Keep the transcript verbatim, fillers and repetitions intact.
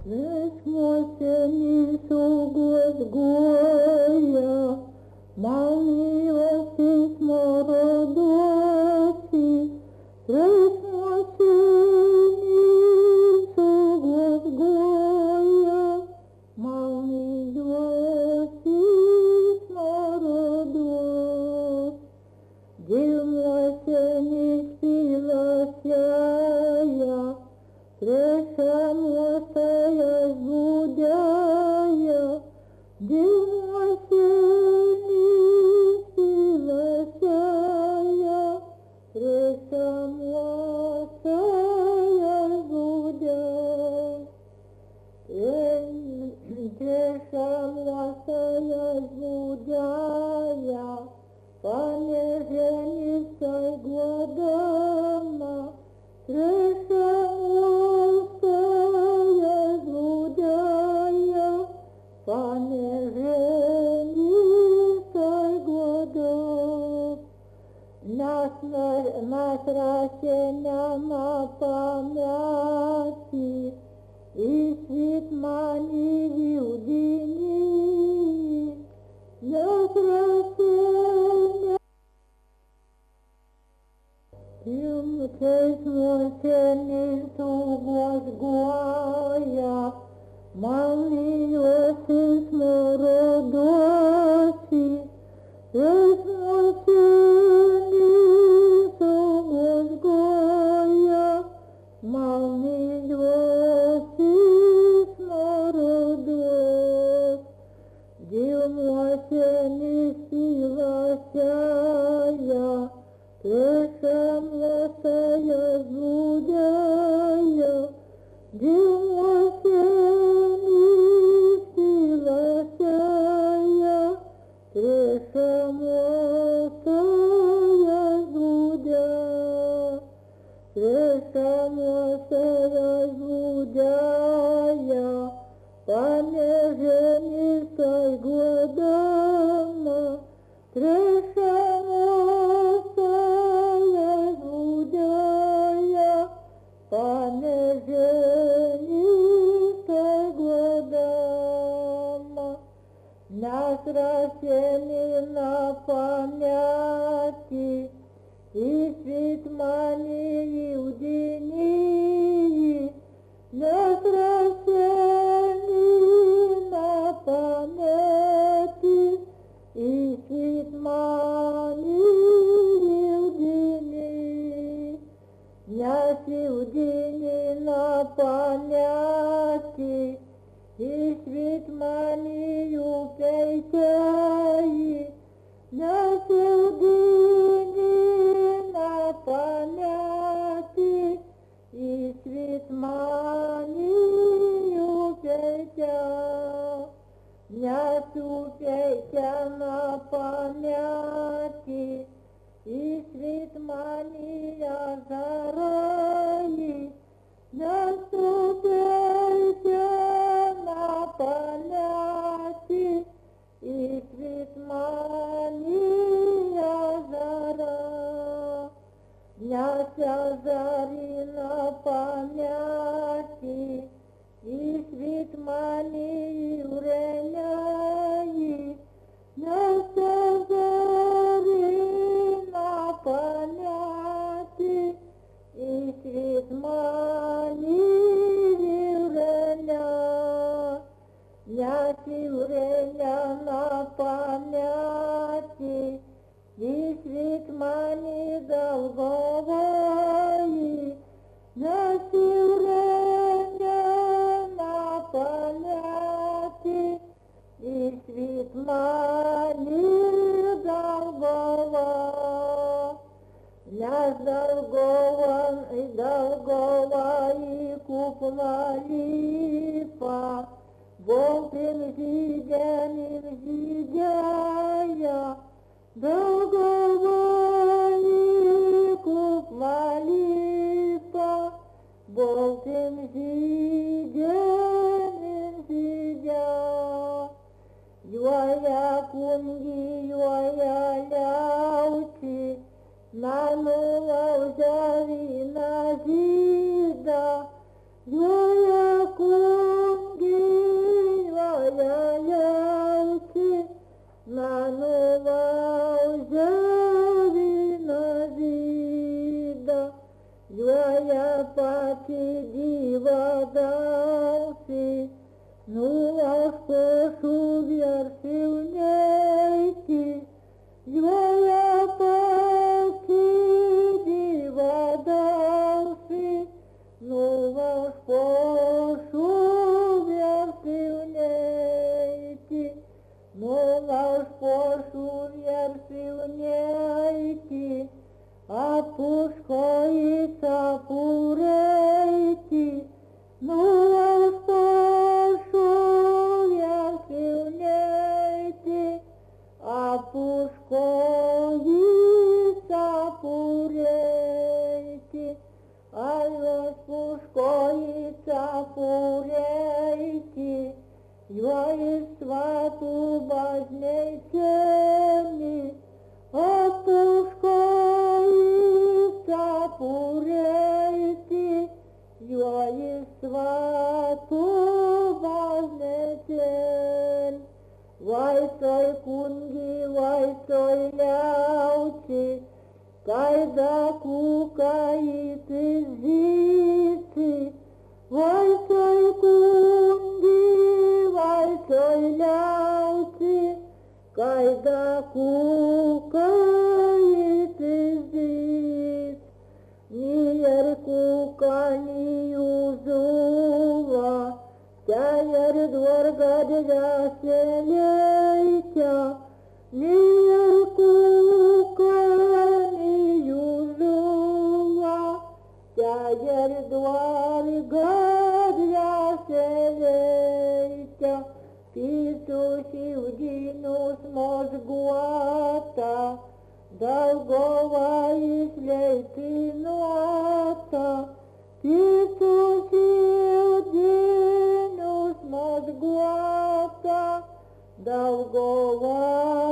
Весмосені сугозгоя, малиоси смородоси, Весмосені сугозгоя, малиоси смородос. Димосені спилася, Треша мостая будая, Димосени спилася, Треша мостая будая. Треша мостая будая, Понеженистой годама, Треша мостая будая, Понеженистой годам. Нас, нас растения на памяти, И свет манили в дни, Нас растения. Тем честь мой сугозгоя, малиоси смородоси, Весмосени сугозгоя, малиоси смородос. Димосени спилася, Треша мостая будая, Димосени спилася, Треша мостая будая, Треша мостая будая, Понеженистой годама, Треша мостая будая, Понеженистой годама. Нас растени на памяти, И свет манили в дни, Нас растени на памяти, И свет манили в дни. Нас в дни на памяти, И свет манию пейте, Нас в дни на памяти, И свет манию пейте. Нас пейте на памяти, И свет мания зараи, Нас пейте на памяти, И свет мания зара. Нас зари на памяти, И свет мании уреняи, Нас зари на памяти, И свет мании уреня. Нас уреня на памяти, И свет мании долговой, Нас уреня на памяти, И свет мании долговой. Нас долгован и долгова и купла липа, Волкин зидянин зидяя, Долгова и купла липа, Волкин зидянин зидя. Юая кунги, юая ляучи, Нанула узяви на зида, Юая кунги, diva dausi, nu aš pošu viersiu neiti, joje pati diva dausi, nu aš pošu viersiu neiti, nu aš pošu viersiu neiti, apuškojica pureiti, nu aš pošu viersiu neiti, apuškojica pureiti, ai aš puškojica pureiti, joj svatų bažnyčiami, apuškojica pureiti, joj svatų bažnyčiami. Vaisoj kungi, vaisoj liauči, kaida kukaiti zyti, vaisoj kungi, vaisoj liauči, kaida kukaiti zyti, nier kuka ni uzuva, Тяер двор гадя селейка, Ниер кука ни юзула, Тяер двор гадя селейка, Писуши в динус мозгуата, Долгова и слейты нота, Писуши в динус Mozguata, Daugova